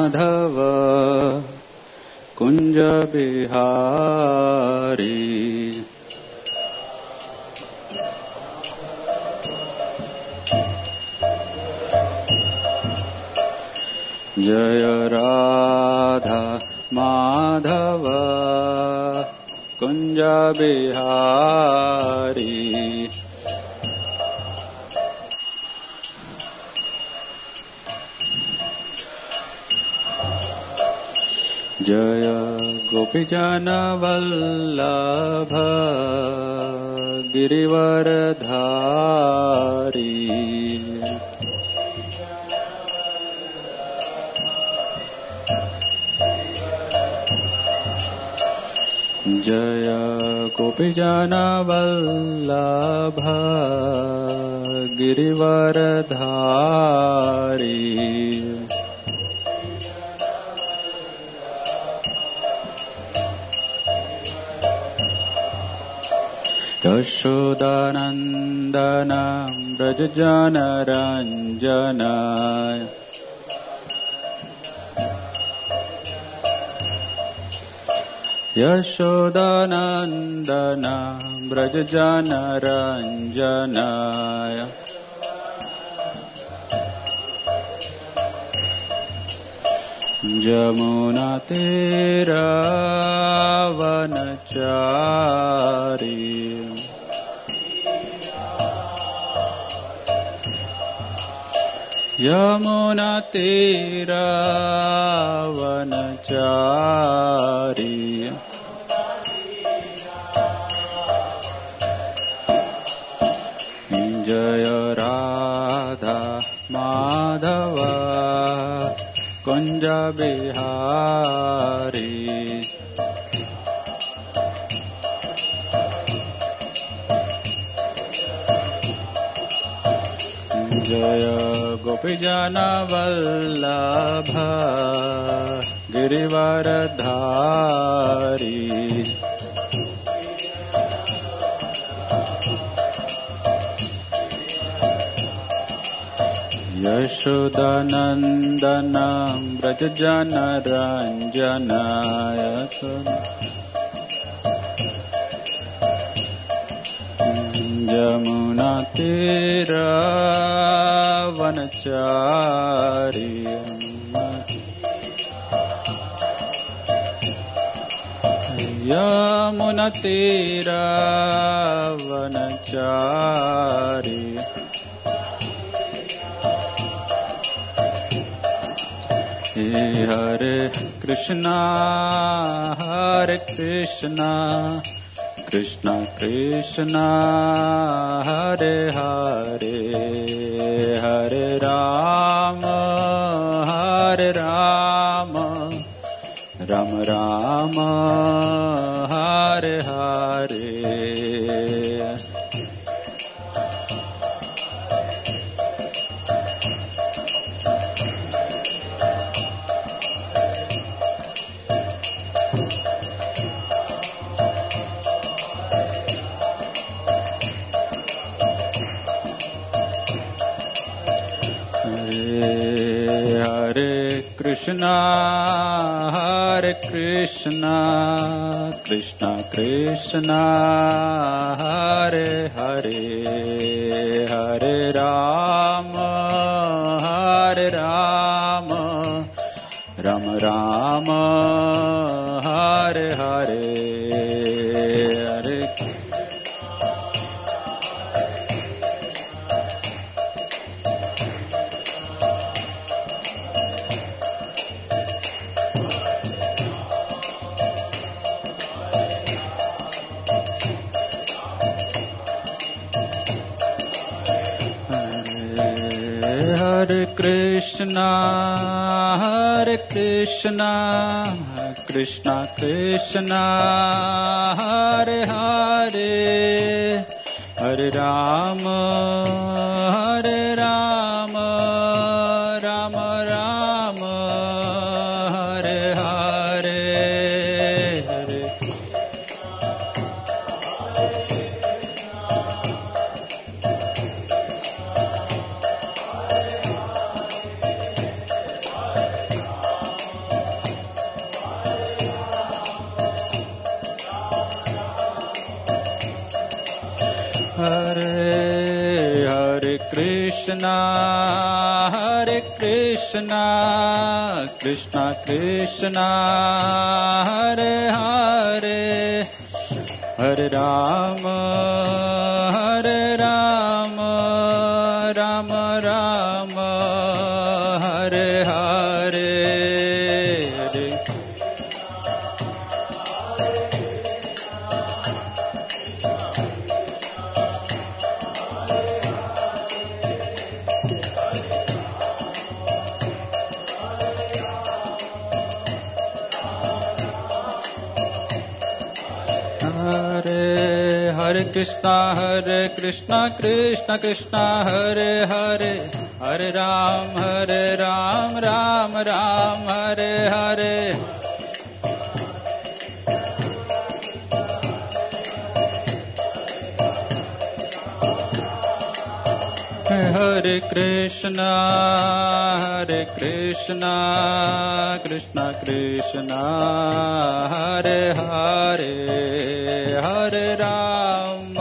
माधव कुंज बिहारी जय राधा माधव कुंज बिहारी जय गोपीजन वल्लभ गिरिवरधारी जय गोपीजन वल्लभ गिरिवरधारी यशोदानन्दन व्रजजनरञ्जन यशोदानन्दन व्रजजनरञ्जन यमुनातीरवनचारी यमुनातीरवनचारी जय राधा माधव कुंज बिहारी जय गोपीजन वल्लभ गिरिवरधारी यशोदानन्दन व्रजजनरञ्जन यमुनातीरवनचारी यमुनातीरवनचारी हरे Krishna Krishna Krishna Hare Hare Hare Ram Ram Ram Hare Hare Krishna Krishna Krishna Hare Hare Hare Ram Ram Ram Hare Hare Hare Hare Krishna Krishna Krishna Hare Hare Hare Ram Ram Ram Hare Hare Hare Krishna, Hare Krishna, Krishna Krishna, Hare Hare, Hare Rama, Hare Rama, Rama Rama, Hare Hare. Hare Krishna, Krishna Krishna, Hare Hare, Hare Ram, Ram Ram, Hare Hare. Hare Krishna, Krishna Krishna, Hare Hare, Hare Ram,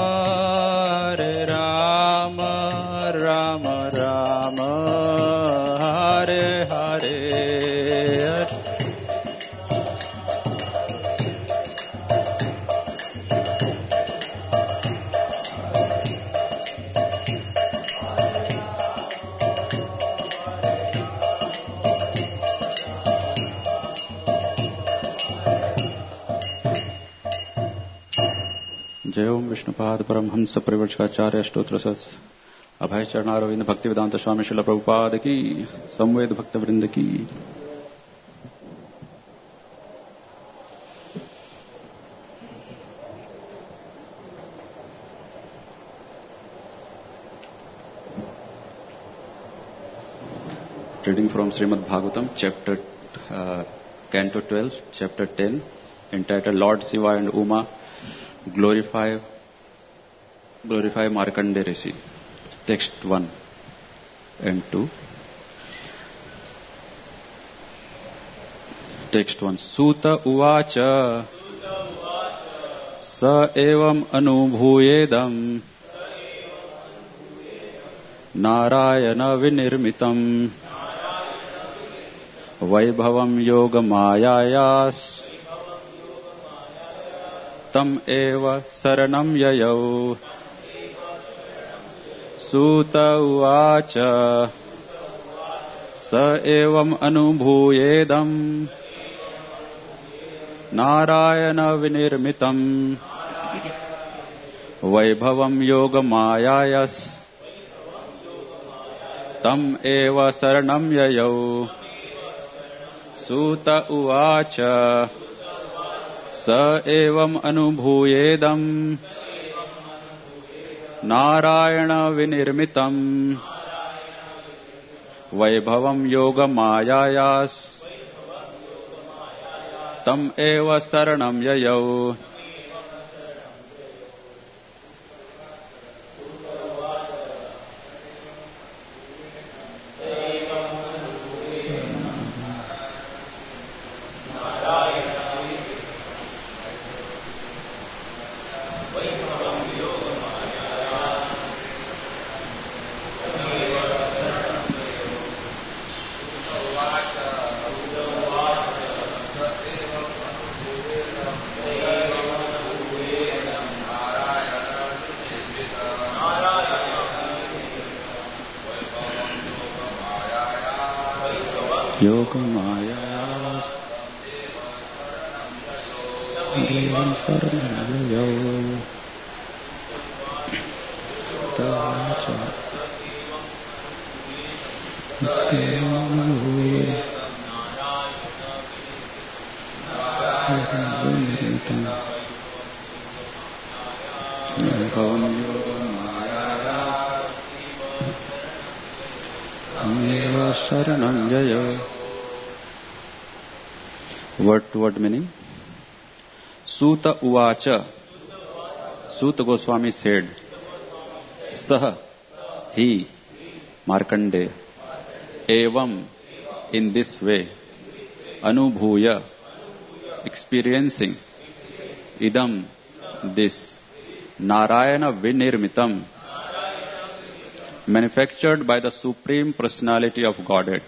Ram Ram, Hare Hare. जय ओम विष्णुपाद परमहंस परिव्रजकाचार्य स्तोत्र सत्स अभय चरणारविंद भक्ति वेदांत स्वामी श्रील प्रभुपाद की संवेद भक्त वृंद की. Reading from Srimad Bhagavatam, chapter Canto 12, chapter 10, entitled Lord Shiva and Uma glorify Markandeya Rishi. Text 1 and 2. Text 1. Suta uvacha sa evam anubhuyedam narayana vinirmitam vaibhavam yogamayayas tam eva saranam yayau. Suta uvacha sa evam anubhuyedam narayana vinirmitam vaibhavam yogamayayas tam eva saranam yayau. Suta uvacha sa evam anubhuyedam narayana vinirmitam vaibhavam yogamayayas tam eva saranam yayau. Yogamayayas Devam Saranam Tacha Saranam Jaya. Word to word meaning. Suta uvacha. Suta Goswami said, Sah, he, Markandeya, evam, in this way, anubhuya, experiencing, idam, this, Narayana vinirmitam, manufactured by the Supreme Personality of Godhead,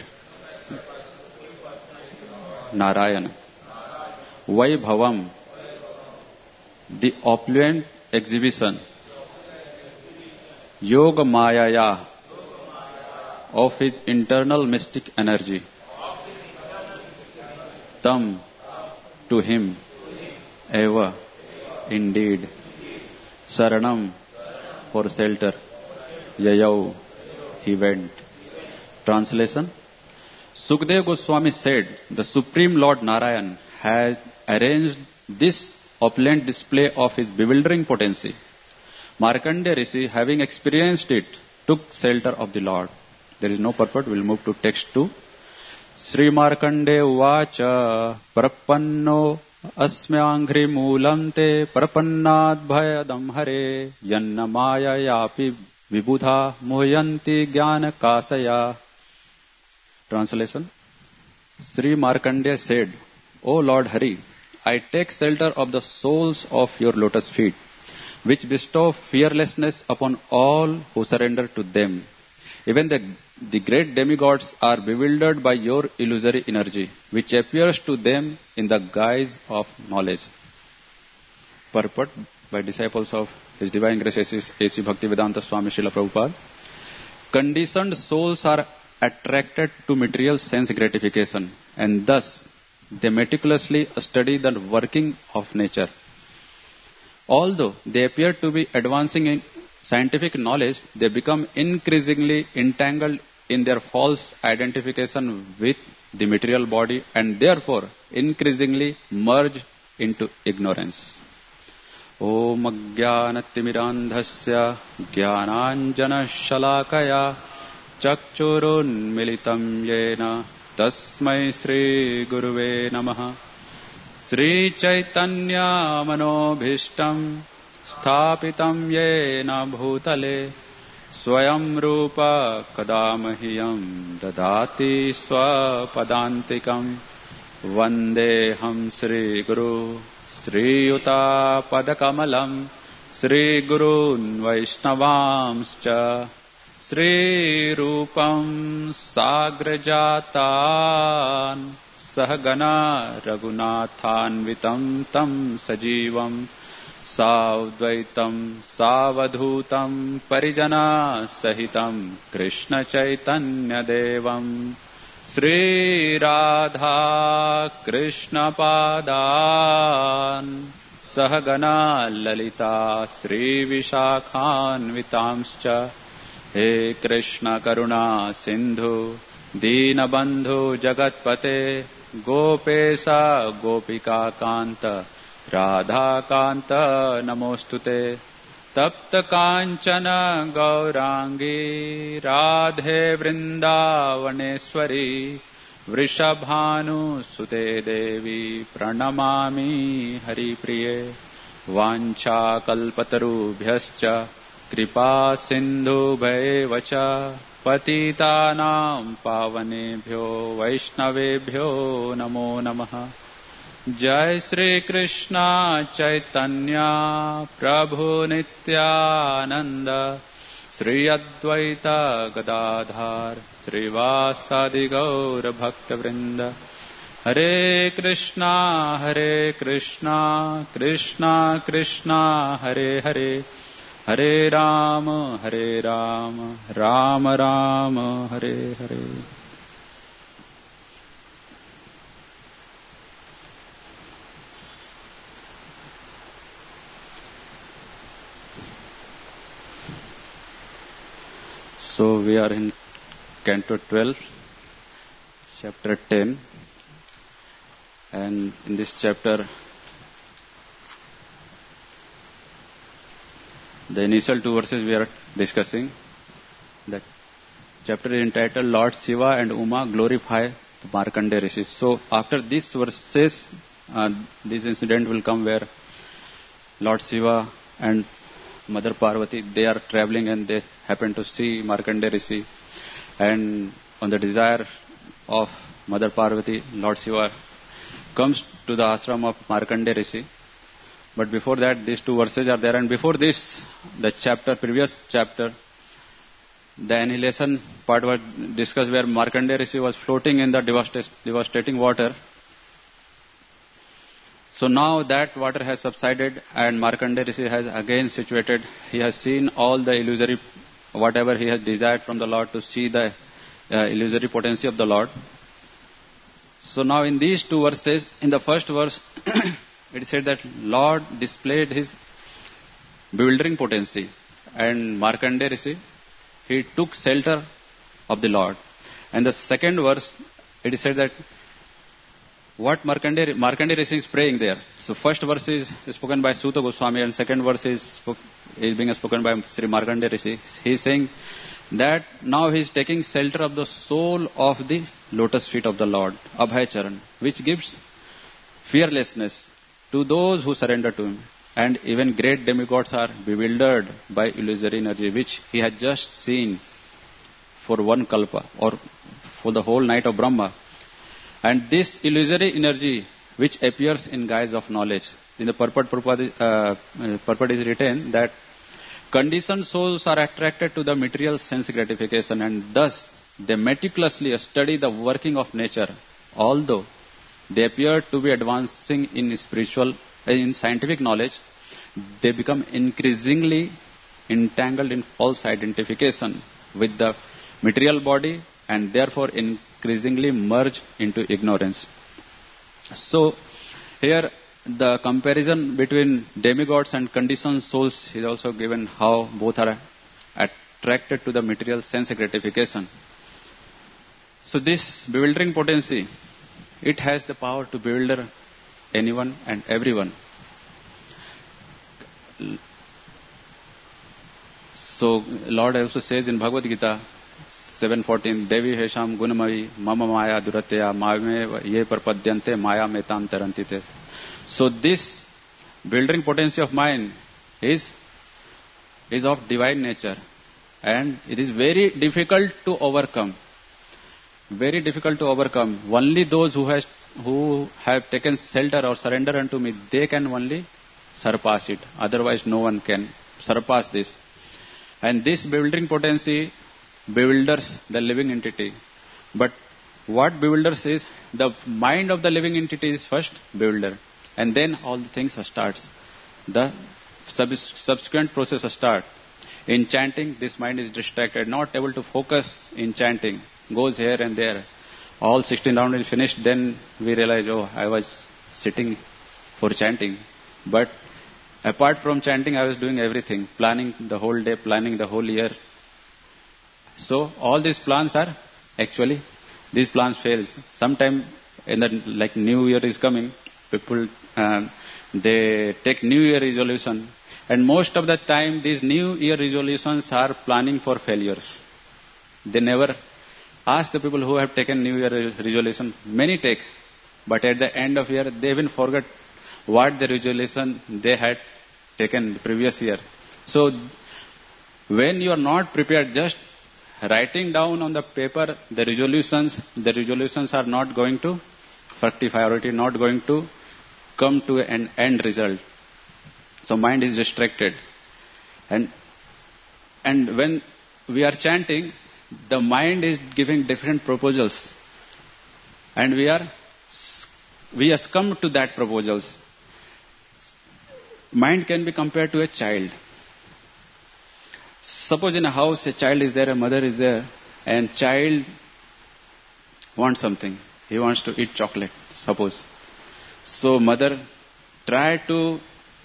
Narayana. Vaibhavam, the opulent exhibition, Yoga Mayaya, of his internal mystic energy. Tam, to him, eva, indeed. Saranam, for shelter. Yayau, he went. Translation. Sukadeva Goswami said, the Supreme Lord Narayan has arranged this opulent display of his bewildering potency. Markandeya Rishi, having experienced it, took shelter of the Lord. There is no purport. We'll move to text 2. Sri Markandeya Uvacha Prapanno Asmyanghri Moolam Te Prapannad Bhayadam Hare Yanna Maya Yapi Vibudha Muhyanti Jnana Kasaya. Translation. Sri Markandeya said, O Lord Hari, I take shelter of the soles of your lotus feet, which bestow fearlessness upon all who surrender to them. Even the great demigods are bewildered by your illusory energy, which appears to them in the guise of knowledge. Purport by disciples of His Divine Grace A.C. Bhaktivedanta Swami Srila Prabhupada. Conditioned souls are attracted to material sense gratification, and thus they meticulously study the working of nature. Although they appear to be advancing in scientific knowledge, they become increasingly entangled in their false identification with the material body and therefore increasingly merge into ignorance. Om Ajnanatirmirandhasya Jnananjana Shalakaya Chakchurunmilitam Yena Tasmai Sri Guruve Namaha. Sri Chaitanya Manobhishtam Sthapitam Yena Bhutale Swayam Rupa Kadamahyam Dadati Swapadantikam Vandeham Sri Guru Sri Yuta Padakamalam Sri Gurun Vaishnavamscha Sri Rupam Sagrajatan Sahagana Raghunathanvitam Tam Sajivam Savdvaitam Savadhutam Parijana Sahitam Krishna Chaitanya Devam Sri Radha Krishna Padan Sahagana Lalita Sri Vishakhanvitamscha. He Krishna Karuna Sindhu Deenabandhu Jagatpate Gopesa Gopika Kanta Radha Kanta Namostute Tapta Kanchana Gaurangi Radhe Vrindavaneshwari Vrishabhanu Sute Devi Pranamami Hari Priye Vancha Kalpatarubhyascha Kripa Sindhu Bhaivacha Patitanam Pavanebhyo Vaishnavebhyo Namo Namaha. Jai Sri Krishna Chaitanya Prabhu Nityananda Sri Advaita Gadadhar Sri Vasadi Gaura Bhakta Vrinda. Hare Krishna Krishna Krishna Hare Hare Hare Rama Rama Rama Hare Hare. So we are in Canto 12, Chapter 10, and in this chapter the initial two verses we are discussing. That chapter is entitled Lord Shiva and Uma Glorify Markandeya Rishi. So after these verses, this incident will come where Lord Shiva and Mother Parvati, they are traveling and they happen to see Markandeya Rishi. And on the desire of Mother Parvati, Lord Shiva comes to the ashram of Markandeya Rishi. But before that, these two verses are there. And before this, the previous chapter, the annihilation part was discussed where Markandeya Rishi was floating in the devastating water. So now that water has subsided and Markandeya Rishi has again situated. He has seen all the illusory, whatever he has desired from the Lord, to see the illusory potency of the Lord. So now in these two verses, in the first verse, it said that Lord displayed his bewildering potency, and Markandeya Rishi, he took shelter of the Lord. And the second verse, it is said that what Markandeya Rishi is praying there. So first verse is spoken by Suta Goswami, and second verse is being spoken by Sri Markandeya Rishi. He is saying that now he is taking shelter of the soul of the lotus feet of the Lord, Abhay Charan, which gives fearlessness to those who surrender to him. And even great demigods are bewildered by illusory energy, which he had just seen for one kalpa or for the whole night of Brahma. And this illusory energy, which appears in guise of knowledge, in the purport is written that conditioned souls are attracted to the material sense gratification, and thus they meticulously study the working of nature, although they appear to be advancing in scientific knowledge. They become increasingly entangled in false identification with the material body, and therefore increasingly merge into ignorance. So here the comparison between demigods and conditioned souls is also given, how both are attracted to the material sense gratification. So this bewildering potency, it has the power to bewilder anyone and everyone. So Lord also says in Bhagavad Gita 7:14, Devi Hesham Gunamayi Mama Maya Duratya Mame Ye Parpadyante Maya Metam Tarantite. So this bewildering potency of mine is of divine nature, and it is very difficult to overcome. Very difficult to overcome. Only those who have taken shelter or surrender unto me, they can only surpass it. Otherwise no one can surpass this. And this bewildering potency bewilders the living entity. But what bewilders is, the mind of the living entity is first bewildered, and then all the things starts. The subsequent process starts. In chanting, this mind is distracted, not able to focus in chanting. Goes here and there. All 16 rounds is finished, then we realize, oh, I was sitting for chanting. But apart from chanting, I was doing everything, planning the whole day, planning the whole year. So all these plans are actually, these plans fails. Sometime in the, like New Year is coming, people, they take New Year resolution. And most of the time, these New Year resolutions are planning for failures. They never ask the people who have taken New Year resolution. Many take, but at the end of year, they even forget what the resolution they had taken the previous year. So when you are not prepared, just writing down on the paper the resolutions are not going to fructify, or it is not going to come to an end result. So mind is distracted. And when we are chanting, the mind is giving different proposals, and we succumb to that proposals. Mind can be compared to a child. Suppose in a house a child is there, a mother is there, and child wants something. He wants to eat chocolate, suppose. So mother try to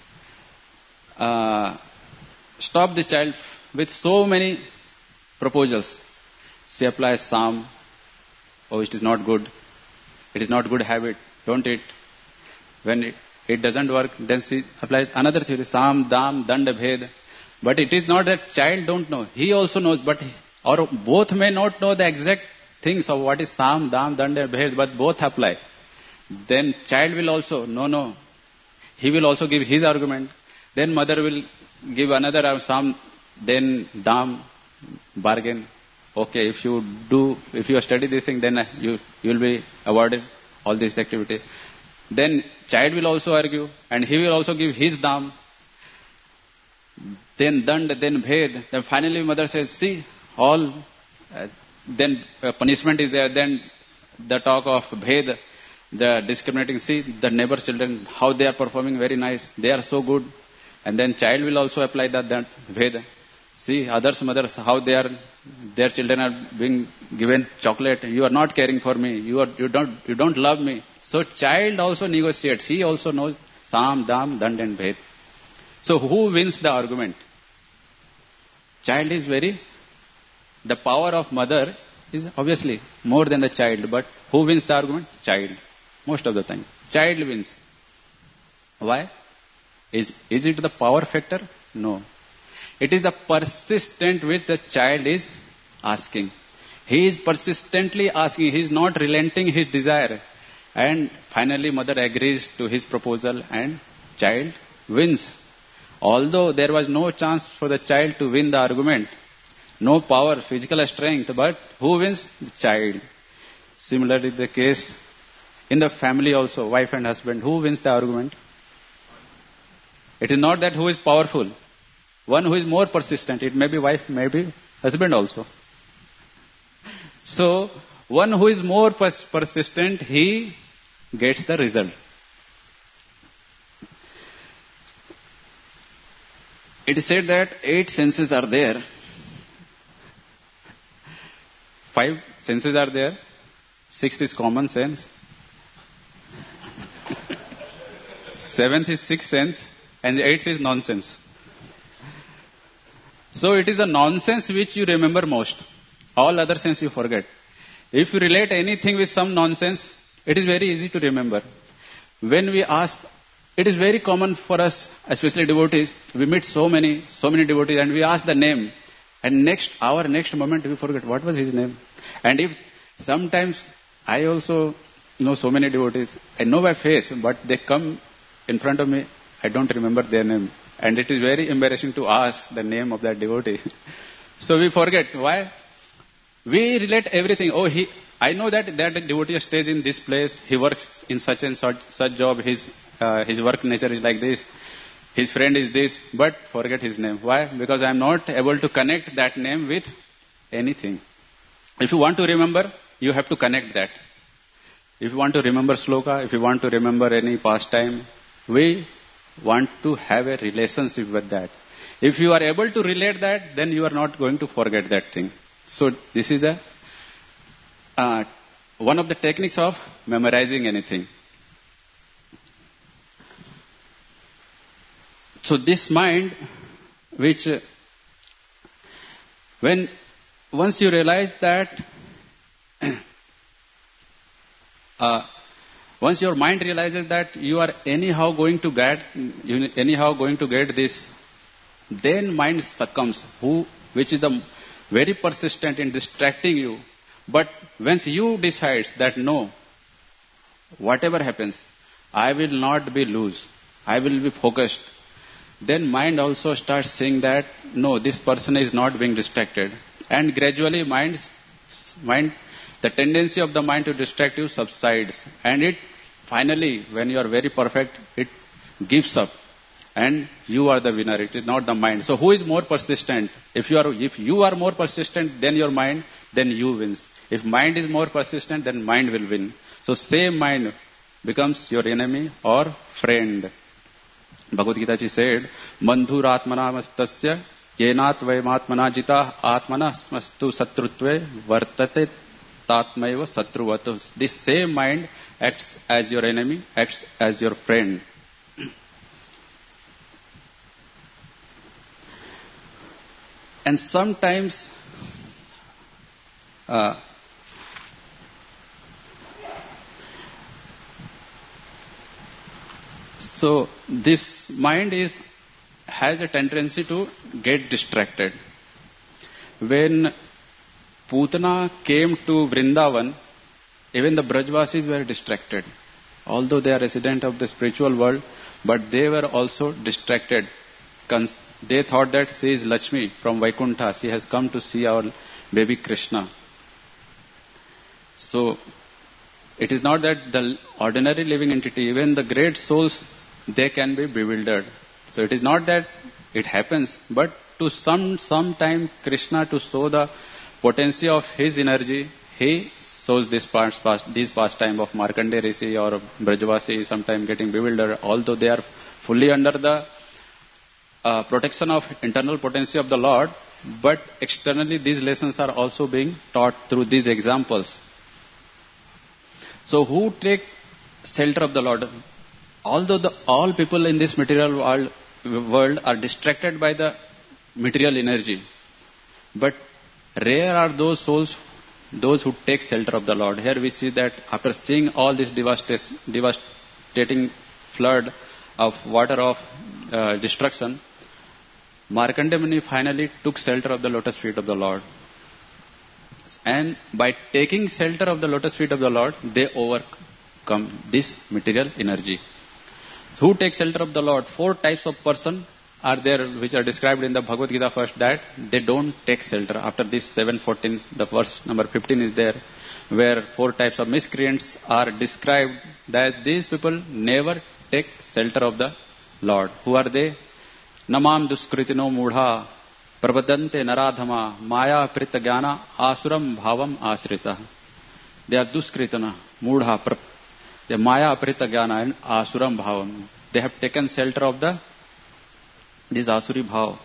stop the child with so many proposals. She applies Sam. Oh, it is not good. It is not good habit. Don't eat. When it doesn't work, then she applies another theory. Sam, Dam, Danda, Bhed. But it is not that child don't know. He also knows, or both may not know the exact things of what is Sam, Dam, Danda, Bhed, but both apply. Then child will also, no. He will also give his argument. Then mother will give another Sam, then Dam, bargain. Okay, if you study this thing, then you will be awarded all this activity. Then child will also argue, and he will also give his dam. Then dand, then bhed. Then finally mother says, see, all, then punishment is there, then the talk of bhed, the discriminating, see the neighbor children, how they are performing very nice, they are so good. And then child will also apply that bhed. See others' mothers, how their children are being given chocolate. You are not caring for me. You don't love me. So child also negotiates. He also knows Sam, Dam, Dand and Bhed. So who wins the argument? Child is the power of mother is obviously more than the child. But who wins the argument? Child. Most of the time. Child wins. Why? Is it the power factor? No. It is the persistent which the child is asking. He is persistently asking. He is not relenting his desire. And finally mother agrees to his proposal and child wins. Although there was no chance for the child to win the argument. No power, physical strength. But who wins? The child. Similarly the case in the family also, wife and husband. Who wins the argument? It is not that who is powerful. One who is more persistent. It may be wife, maybe husband also. So, one who is more persistent, he gets the result. It is said that 8 senses are there. 5 senses are there. 6th is common sense. 7th is sixth sense. And the 8th is nonsense. So it is the nonsense which you remember most. All other sense you forget. If you relate anything with some nonsense, it is very easy to remember. When we ask, it is very common for us, especially devotees, we meet so many devotees and we ask the name. And next moment we forget what was his name. And if sometimes I also know so many devotees, I know by face, but they come in front of me, I don't remember their name. And it is very embarrassing to ask the name of that devotee. So we forget. Why? We relate everything. Oh, I know that devotee stays in this place. He works in such and such job. His work nature is like this. His friend is this. But forget his name. Why? Because I am not able to connect that name with anything. If you want to remember, you have to connect that. If you want to remember sloka, if you want to remember any pastime, we want to have a relationship with that. If you are able to relate that, then you are not going to forget that thing. So this is one of the techniques of memorizing anything. So this mind, which once you realize that, once your mind realizes that you are anyhow going to get this, then mind succumbs, which is the very persistent in distracting you. But once you decide that no, whatever happens, I will not be loose, I will be focused, then mind also starts saying that no, this person is not being distracted. And gradually the tendency of the mind to distract you subsides. And it finally, when you are very perfect, it gives up. And you are the winner. It is not the mind. So who is more persistent? If you are more persistent than your mind, then you wins. If mind is more persistent, then mind will win. So same mind becomes your enemy or friend. Bhagavad Gita ji said, Mandhur atmanamastasya yenat vaymatmana jita atmana smastu satrutve vartate tatmaiva satruvatu. This same mind acts as your enemy, acts as your friend. And sometimes so this mind has a tendency to get distracted. When Putana came to Vrindavan, even the Brajvasis were distracted. Although they are resident of the spiritual world, but they were also distracted. They thought that she is Lakshmi from Vaikuntha. She has come to see our baby Krishna. So, it is not that the ordinary living entity, even the great souls, they can be bewildered. So, it is not that it happens, but to some time Krishna, to show the potency of his energy, he shows these pastime of Markandeya Rishi or Brajavasi, sometime getting bewildered, although they are fully under the protection of internal potency of the Lord, but externally these lessons are also being taught through these examples. So who take shelter of the Lord? Although all people in this material world are distracted by the material energy, but rare are those souls, those who take shelter of the Lord. Here we see that after seeing all this devastating flood of water of destruction, Markandeya Muni finally took shelter of the lotus feet of the Lord. And by taking shelter of the lotus feet of the Lord, they overcome this material energy. Who takes shelter of the Lord? 4 types of person are there, which are described in the Bhagavad Gita first, that they don't take shelter. After this 7:14, the verse number 15 is there, where 4 types of miscreants are described, that these people never take shelter of the Lord. Who are they? Namam duskritino mudha prabadante naradhama maya prita jnana asuram bhavam asrita. They are duskritana, mudha, the maya prita jnana and asuram bhavam. They have taken shelter of this asuri bhav.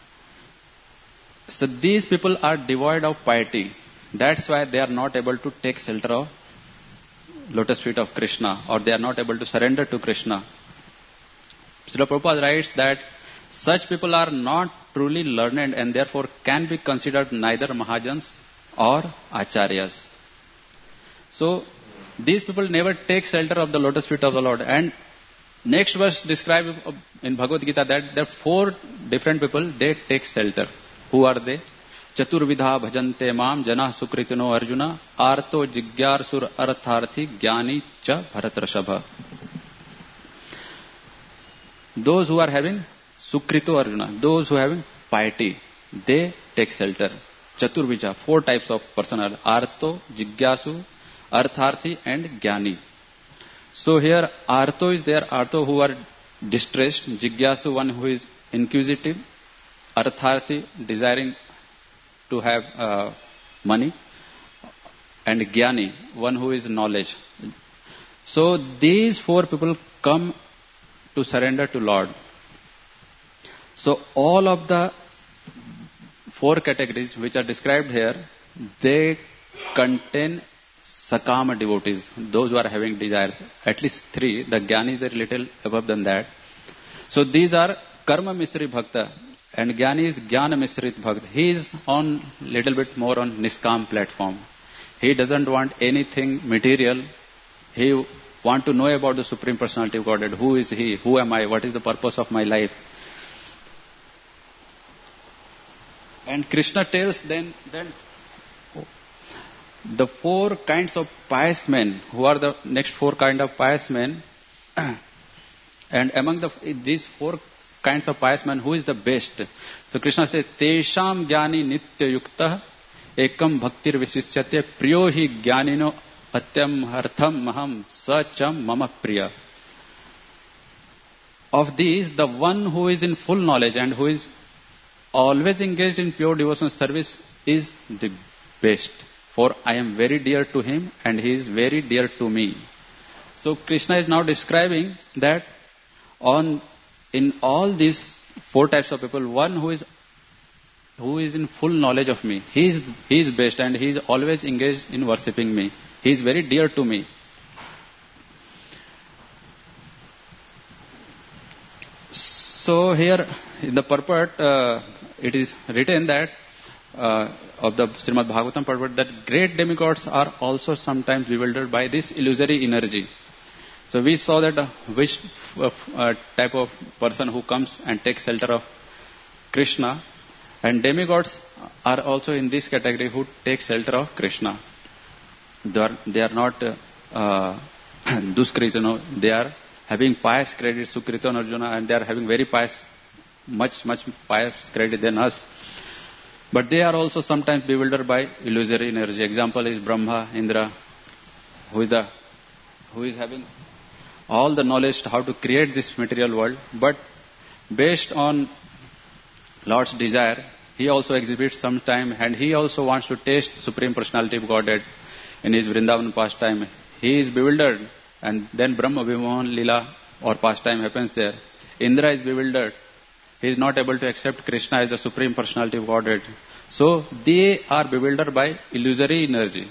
So these people are devoid of piety. That's why they are not able to take shelter of lotus feet of Krishna, or they are not able to surrender to Krishna. Srila Prabhupada writes that such people are not truly learned and therefore can be considered neither Mahajans or Acharyas. So these people never take shelter of the lotus feet of the Lord. And next verse describes in Bhagavad Gita that there are 4 different people, they take shelter. Who are they? Chaturvidha bhajante mam janah sukritino arjuna arto jigyarsur artharthi jnani cha bharatrashabha. Those who are having sukrito arjuna, those who are having piety, they take shelter. Chaturvija, 4 types of person are arto, jigyasu, artharthi and jnani. So here arto is there, arto who are distressed, jigyasu one who is inquisitive, artharthi desiring to have money, and jnani one who is knowledge. So these 4 people come to surrender to Lord. So all of the 4 categories which are described here, they contain Sakama devotees, those who are having desires. At least 3. The Jnani is a little above than that. So these are Karma Misri Bhakta, and Jnani is Jnana Misrit Bhakta. He is on little bit more on Niskam platform. He doesn't want anything material. He want to know about the Supreme Personality of Godhead. Who is He? Who am I? What is the purpose of my life? And Krishna tells then the 4 kinds of pious men. Who are the next 4 kind of pious men? And among these 4 kinds of pious men, who is the best? So Krishna says, Tesham jnani nitya yuktah ekam bhaktir visishyate priyo hi jnanino atyam hartham maham sacham mama priya. Of these, the one who is in full knowledge and who is always engaged in pure devotional service is the best. For I am very dear to him and he is very dear to me. So Krishna is now describing that in all these 4 types of people, one who is in full knowledge of me, he is best and he is always engaged in worshipping me. He is very dear to me. So here in the purport, it is written that of the Srimad Bhagavatam purport, that great demigods are also sometimes bewildered by this illusory energy. So we saw that which type of person who comes and takes shelter of Krishna, and demigods are also in this category who take shelter of Krishna. They are not duskritano, they are having pious credit, Sukrito and Arjuna, and they are having very pious, much pious credit than us. But they are also sometimes bewildered by illusory energy. Example is Brahma, Indra, who is having all the knowledge how to create this material world, but based on Lord's desire, he also exhibits some time, and he also wants to taste Supreme Personality of Godhead in his Vrindavan pastime. He is bewildered, and then Brahma Vimohan Lila or pastime happens there. Indra is bewildered. He is not able to accept Krishna as the Supreme Personality of Godhead. So they are bewildered by illusory energy.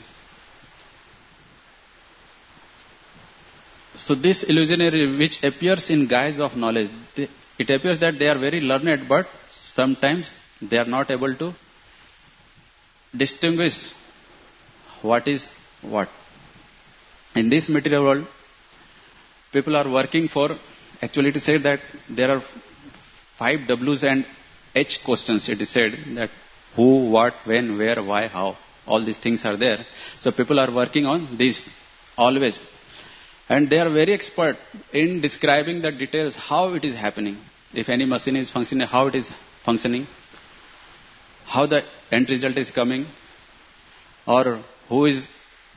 So this illusionary which appears in guise of knowledge, it appears that they are very learned, but sometimes they are not able to distinguish what is what. In this material world, people are working for, actually it is said that there are 5 W's and H questions. It is said that who, what, when, where, why, how. All these things are there. So people are working on these always. And they are very expert in describing the details, how it is happening. If any machine is functioning, how it is functioning, how the end result is coming, or who is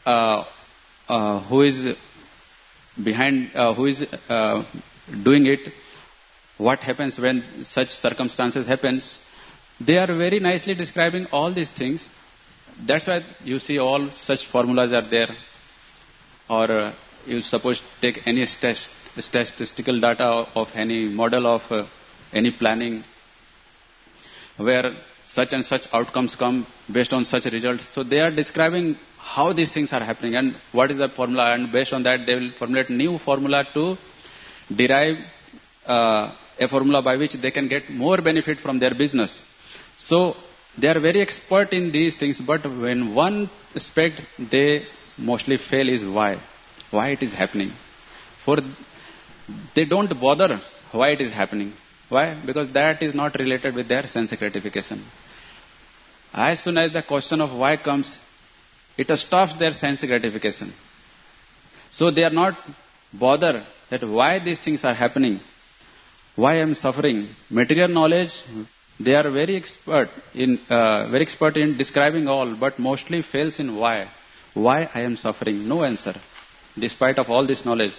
behind, who is doing it, what happens when such circumstances happens. They are very nicely describing all these things. That's why you see all such formulas are there. Or you suppose take any statistical data of any model of any planning, where such and such outcomes come based on such results. So they are describing how these things are happening and what is the formula, and based on that they will formulate new formula to derive a formula by which they can get more benefit from their business. So they are very expert in these things, but when one aspect they mostly fail is why it is happening. For they don't bother why it is happening. Why? Because that is not related with their sense gratification. As soon as the question of why comes, it stops their sense gratification. So they are not bothered that why these things are happening, why I am suffering. Material knowledge, they are very expert in describing all, but mostly fails in why. Why I am suffering? No answer, despite of all this knowledge.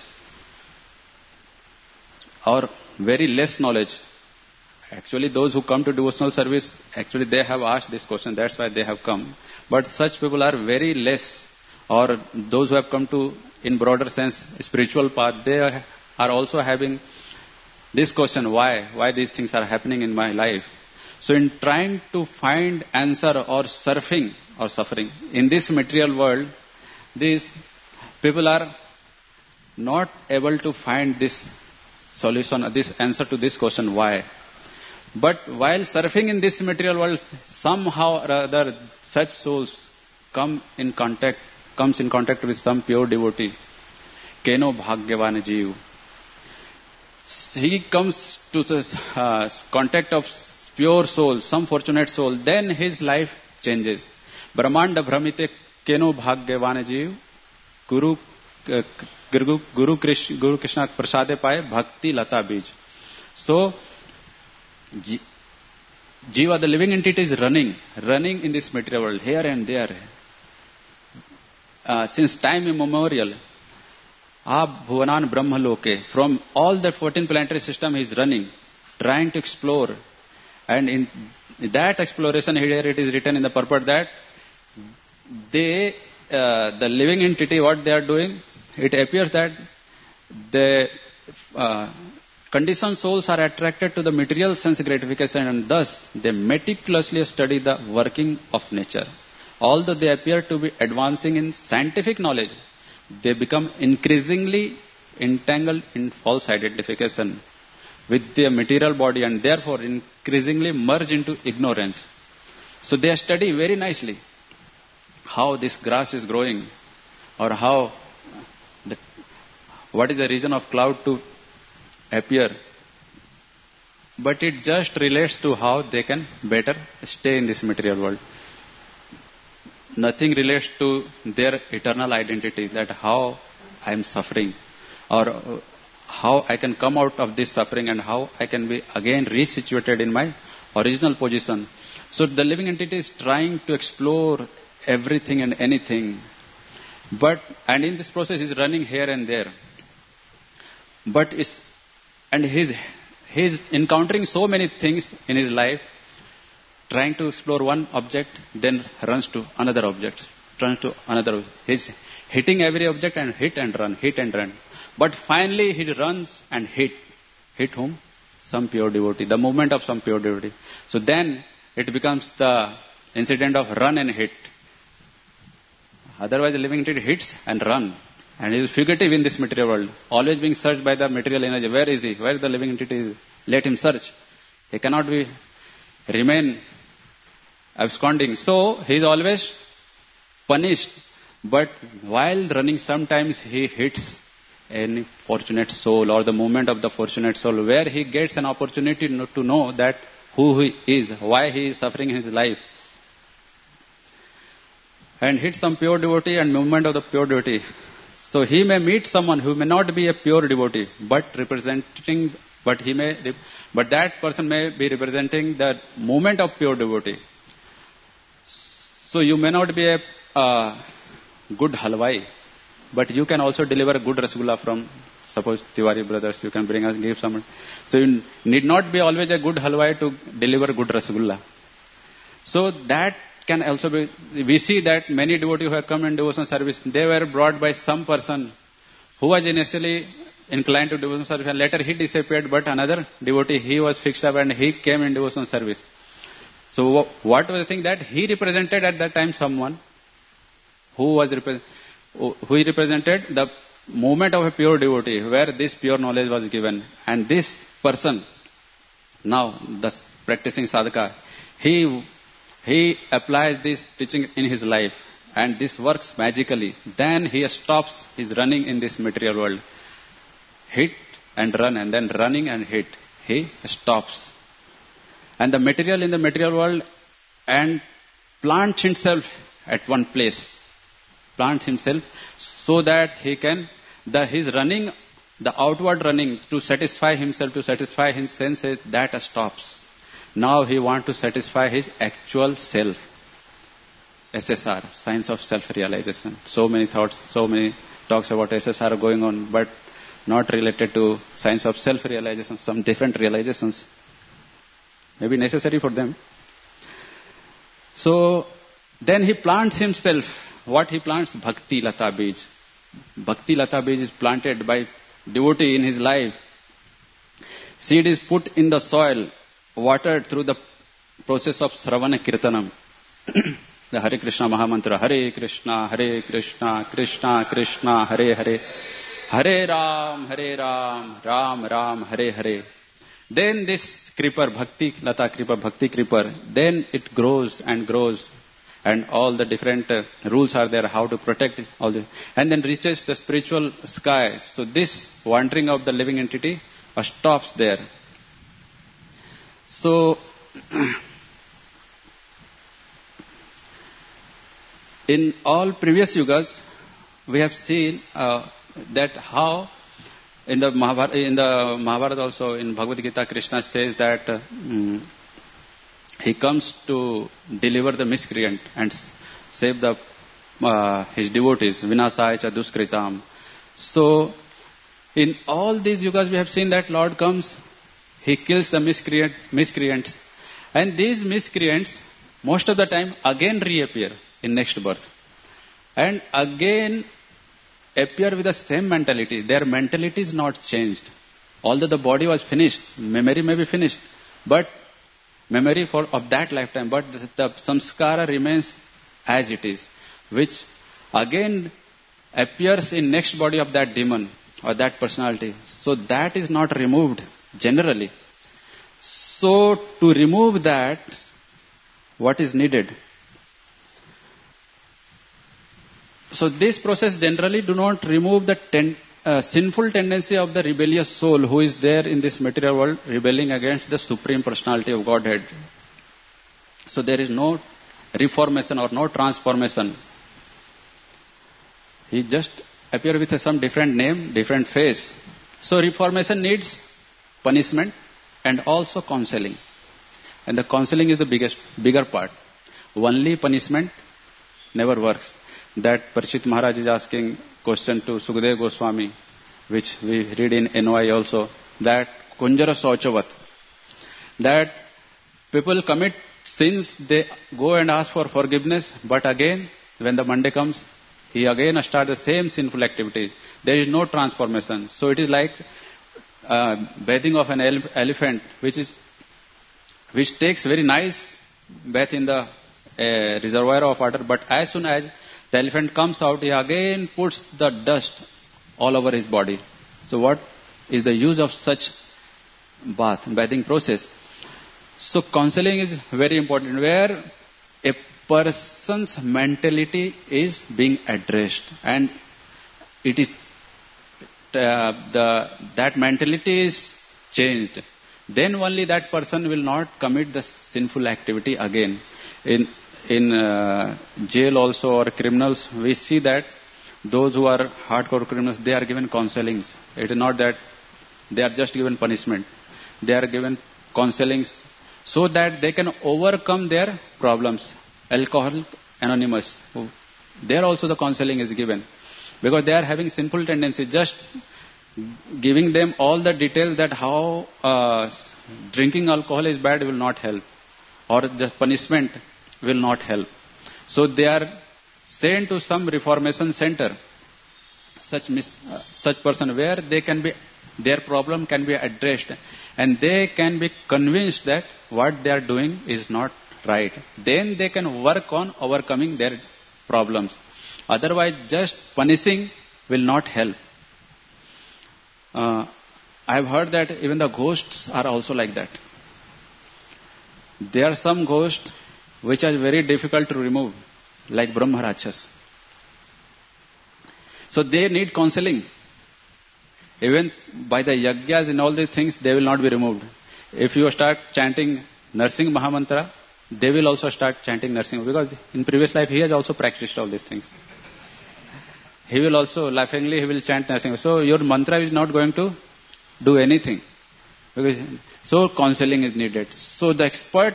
Or very less knowledge. Actually, those who come to devotional service, actually they have asked this question, that's why they have come. But such people are very less. Or those who have come to, in broader sense, spiritual path, they are also having this question, why these things are happening in my life. So in trying to find answer or surfing or suffering in this material world, these people are not able to find this solution, this answer to this question, why. But while surfing in this material world, somehow or other, such souls comes in contact with some pure devotee. Keno bhagyavan jeev. He comes to this contact of pure soul, some fortunate soul, then his life changes. Brahmanda Brahmite Keno bhagyavan jeev. Guru Krishna prasade paye bhakti lata bij. So Jiva, the living entity, is running in this material world, here and there. Since time immemorial, Bhuvanan Brahma Loke, from all the 14 planetary system he is running, trying to explore. And in that exploration, here it is written in the purport that the living entity, what they are doing, it appears that the conditioned souls are attracted to the material sense gratification, and thus they meticulously study the working of nature. Although they appear to be advancing in scientific knowledge, they become increasingly entangled in false identification with their material body, and therefore increasingly merge into ignorance. So they study very nicely how this grass is growing, or what is the reason of cloud to appear. But it just relates to how they can better stay in this material world. Nothing relates to their eternal identity, that how I am suffering, or how I can come out of this suffering, and how I can be again resituated in my original position. So the living entity is trying to explore everything and anything, and in this process is running here and there. But he's encountering so many things in his life, trying to explore one object, then runs to another object, turns to another. He's hitting every object and hit and run, hit and run. But finally he runs and hit. Hit whom? Some pure devotee, the movement of some pure devotee. So then it becomes the incident of run and hit. Otherwise the living entity hits and run. And he is fugitive in this material world, always being searched by the material energy. Where is he? Where is the living entity? Let him search. He cannot remain absconding. So he is always punished. But while running, sometimes he hits any fortunate soul or the movement of the fortunate soul, where he gets an opportunity to know that who he is, why he is suffering his life. And hit some pure devotee and movement of the pure devotee. So he may meet someone who may not be a pure devotee, but that person may be representing the movement of pure devotee. So you may not be a good halwai, but you can also deliver a good rasgulla from, suppose Tiwari brothers, you can bring us, give someone. So you need not be always a good halwai to deliver good rasgulla. So that can also be, we see that many devotees who have come in devotional service, they were brought by some person who was initially inclined to devotional service and later he disappeared, but another devotee, he was fixed up and he came in devotional service. So what was the thing that he represented at that time? Someone who represented the movement of a pure devotee, where this pure knowledge was given. And this person, now the practicing sadhaka, he applies this teaching in his life, and this works magically. Then he stops his running in this material world. Hit and run, and then running and hit. He stops. And the material in the material world and plants himself at one place. Plants himself so that he can, his running, the outward running to satisfy himself, to satisfy his senses, that stops. Now he wants to satisfy his actual self. SSR, science of self-realization. So many thoughts, so many talks about SSR are going on, but not related to science of self-realization. Some different realizations may be necessary for them. So then he plants himself. What he plants? Bhakti Lata Bij. Bhakti Lata Bij is planted by devotee in his life. Seed is put in the soil, watered through the process of Sravana Kirtanam. The Hare Krishna Mahamantra. Hare Krishna, Krishna Krishna, Hare Hare. Hare Ram, Ram Ram, Hare Hare. Then this creeper, Bhakti Lata creeper, Bhakti creeper, then it grows and grows. And all the different rules are there, how to protect all this. And then reaches the spiritual sky. So this wandering of the living entity stops there. So, in all previous yugas, we have seen that how in the Mahabharata also, in Bhagavad Gita, Krishna says that he comes to deliver the miscreant and save his devotees, vinasaya cha duskritam. So, in all these yugas, we have seen that Lord comes, he kills the miscreants, and these miscreants, most of the time, again reappear in next birth, and again appear with the same mentality. Their mentality is not changed. Although the body was finished, memory may be finished, but memory of that lifetime, but the samskara remains as it is, which again appears in next body of that demon or that personality. So that is not removed generally. So to remove that, what is needed? So this process generally do not remove the sinful tendency of the rebellious soul who is there in this material world rebelling against the Supreme Personality of Godhead. So there is no reformation or no transformation. He just appears with some different name, different face. So reformation needs punishment and also counseling. And the counseling is the bigger part. Only punishment never works. That Parikshit Maharaj is asking question to Sukadeva Goswami, which we read in NY also, that Kunjara Sauchavat, that people commit Since they go and ask for forgiveness, but again, when the Monday comes, he again starts the same sinful activity. There is no transformation. So it is like bathing of an elephant, which takes very nice bath in the reservoir of water, but as soon as the elephant comes out, he again puts the dust all over his body. So what is the use of such bathing process? So counseling is very important, where a person's mentality is being addressed, and it is that mentality is changed. Then only that person will not commit the sinful activity again. In jail also, or criminals, we see that those who are hardcore criminals, they are given counselings. It is not that they are just given punishment. They are given counselings so that they can overcome their problems. Alcohol Anonymous, there also the counseling is given, because they are having sinful tendency. Just giving them all the details that how drinking alcohol is bad will not help, or the punishment will not help. So they are sent to some reformation center, such person, where they can be, their problem can be addressed, and they can be convinced that what they are doing is not right. Then they can work on overcoming their problems. Otherwise, just punishing will not help. I have heard that even the ghosts are also like that. There are some ghosts which are very difficult to remove, like Brahmarachas. So they need counseling. Even by the yajnas and all these things, they will not be removed. If you start chanting Narsingh Mahamantra, they will also start chanting Narsingh, because in previous life he has also practiced all these things. He will also laughingly he will chant Narsingh. So your mantra is not going to do anything. So counseling is needed. So the expert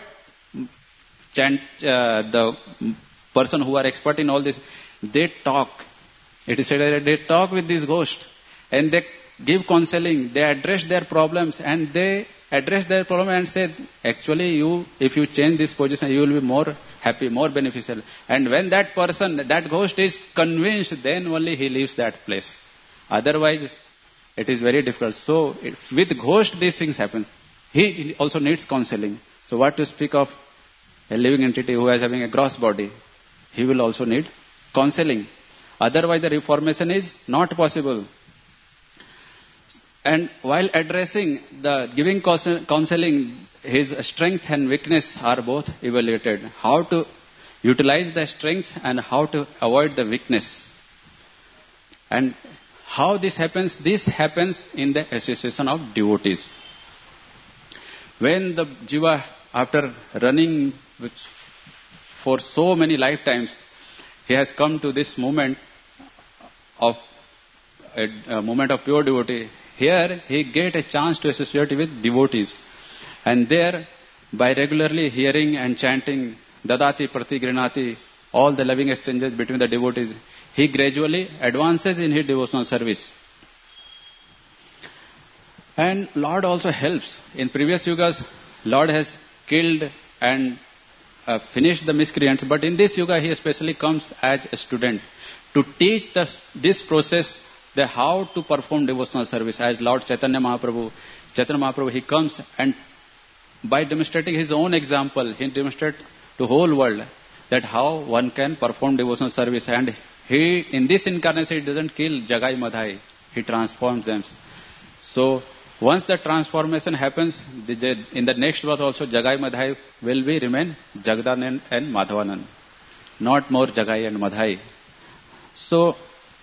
the person who are expert in all this, they talk. It is said that they talk with these ghosts and they give counseling. They address their problems, and they address their problem and say, actually if you change this position, you will be more happy, more beneficial. And when that person, that ghost is convinced, then only he leaves that place. Otherwise, it is very difficult. So with ghost, these things happen. He also needs counseling. So what to speak of a living entity who is having a gross body? He will also need counseling. Otherwise, the reformation is not possible. And while addressing the giving counseling, his strength and weakness are both evaluated. How to utilize the strength and how to avoid the weakness. And how this happens? This happens in the association of devotees. When the jiva, after running for so many lifetimes, he has come to this moment of a moment of pure devotee. Here he get a chance to associate with devotees, and there, by regularly hearing and chanting Dadati Prati Grinati, all the loving exchanges between the devotees, he gradually advances in his devotional service. And Lord also helps. In previous yugas, Lord has killed and finished the miscreants, but in this yuga he especially comes as a student to teach this process, the how to perform devotional service. As Lord Chaitanya Mahaprabhu, he comes and by demonstrating his own example, he demonstrates to whole world that how one can perform devotional service. And he, in this incarnation, he doesn't kill Jagai Madhai, he transforms them. So once the transformation happens, in the next birth also Jagai Madhai will remain Jagdanand and Madhavanand, not more Jagai and Madhai. So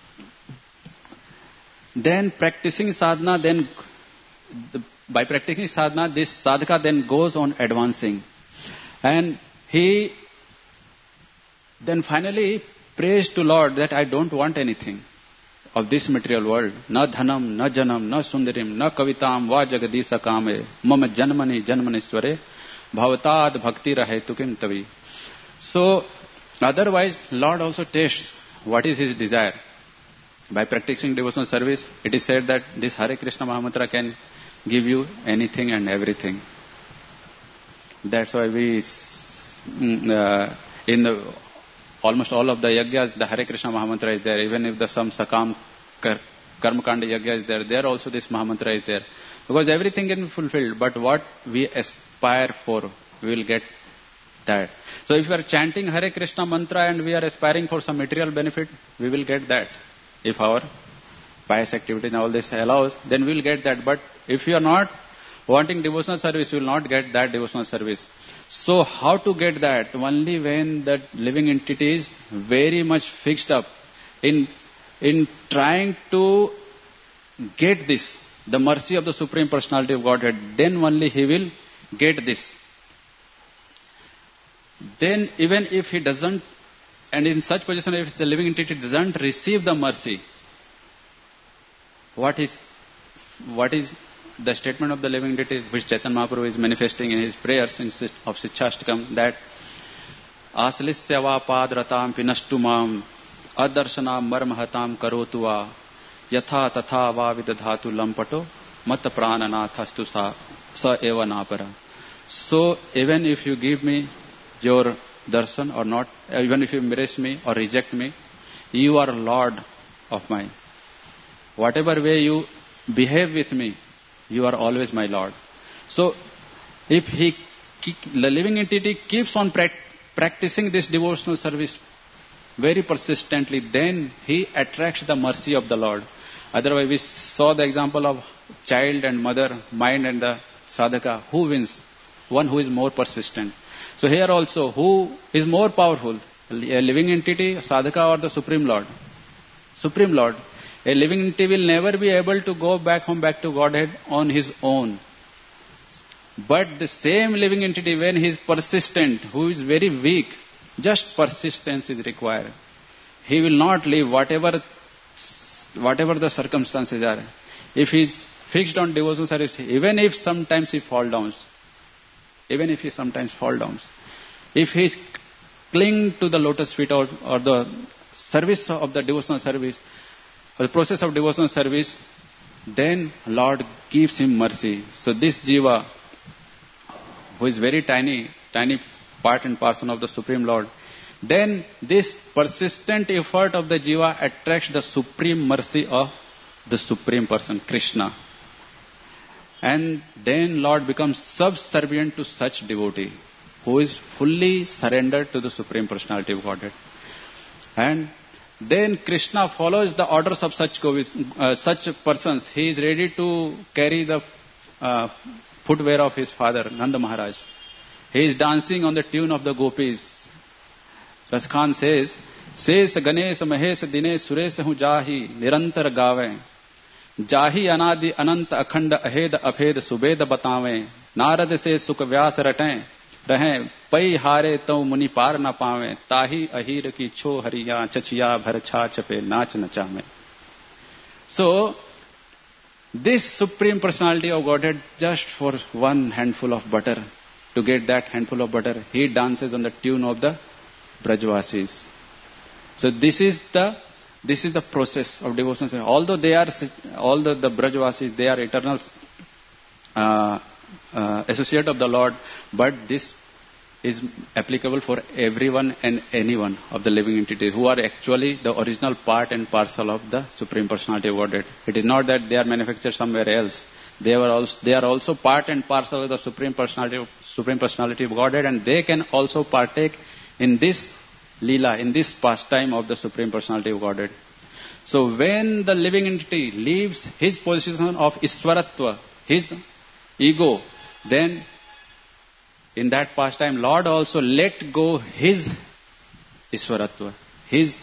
then practicing sadhana, by practicing sadhana, this sadhaka then goes on advancing. And he then finally prays to Lord that I don't want anything of this material world. Na dhanam, na janam, na sundarim, na kavitam, va jagadisa kame, mama janmani janmanisware, bhavatad bhakti rahetukim tavi. So otherwise, Lord also tastes what is his desire. By practicing devotional service, it is said that this Hare Krishna Mahamantra can give you anything and everything. That's why we in the, almost all of the yajnas, the Hare Krishna Mahamantra is there. Even if the some Sakam Karmakanda yajna is there, there also this Mahamantra is there. Because everything can be fulfilled, but what we aspire for, we will get that. So if we are chanting Hare Krishna mantra and we are aspiring for some material benefit, we will get that. If our pious activity and all this allows, then we will get that. But if you are not wanting devotional service, you will not get that devotional service. So how to get that? Only when that living entity is very much fixed up in trying to get this, the mercy of the Supreme Personality of Godhead, then only he will get this. Then even if he doesn't, and in such position if the living entity doesn't receive the mercy, what is the statement of the living entity which Chaitanya Mahaprabhu is manifesting in his prayers of Shikshaashtakam, that Aslisya padratam pinashtumam adarshana marmahatam karotuva yatha tatha va vidadhatu lampato mat prananathastu sa eva napara. So even if you give me your darshan or not, even if you embrace me or reject me, you are Lord of mine. Whatever way you behave with me, you are always my Lord. So if the living entity keeps on practicing this devotional service very persistently, then he attracts the mercy of the Lord. Otherwise, we saw the example of child and mother, mind and the sadhaka. Who wins? One who is more persistent. So here also, who is more powerful? A living entity, sadhaka, or the Supreme Lord? Supreme Lord. A living entity will never be able to go back to Godhead on his own. But the same living entity, when he is persistent, who is very weak, just persistence is required. He will not leave whatever the circumstances are. If he is fixed on devotional service, even if sometimes he falls down, if he is cling to the lotus feet or the service of the devotional service, or the process of devotional service, then Lord gives him mercy. So this jiva, who is very tiny part and parcel of the Supreme Lord, then this persistent effort of the jiva attracts the supreme mercy of the Supreme Person, Krishna. And then Lord becomes subservient to such devotee who is fully surrendered to the Supreme Personality of Godhead. And then Krishna follows the orders of such persons. He is ready to carry the footwear of his father, Nanda Maharaj. He is dancing on the tune of the gopis. Raskhan says, Ses Ganesh Mahesh Dinesh Suresh Hu Jahi Nirantar Gave Jahi Anadi Ananta Akhanda Ahed Aphed Subeda Batave Narad Se Sukh Vyas Rate Rahe Pai Hare Tau Muni Par Na Pave Tahi Ahir Ki Cho Hariya Chachiya Bharcha Chape Nach Nachame. So this Supreme Personality of Godhead, just for one handful of butter, to get that handful of butter, he dances on the tune of the Brajvasis. So this is the process of devotion. Although the Brajvasis, they are eternal associate of the Lord, but this is applicable for everyone and anyone of the living entities who are actually the original part and parcel of the Supreme Personality of Godhead. It is not that they are manufactured somewhere else. They are also part and parcel of the Supreme Personality of Godhead, and they can also partake in this Leela, in this pastime of the Supreme Personality of Godhead. So when the living entity leaves his position of Iswaratva, his ego, then in that pastime, Lord also let go his Iswaratva, his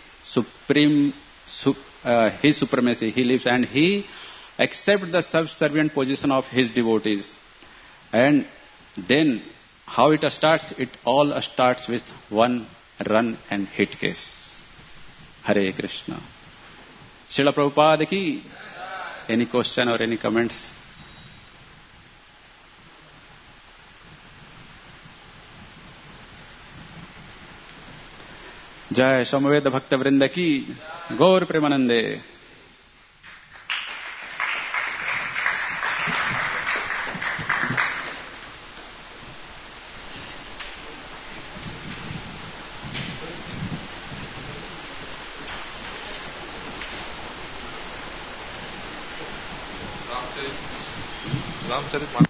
supremacy. He lives and he accepts the subservient position of his devotees. And then how it starts? It all starts with one run and hit case. Hare Krishna. Srila Prabhupada ki. Any question or any comments? Jai Samaveda Bhakta Vrinda ki. Gaur Premanande. Ramcharit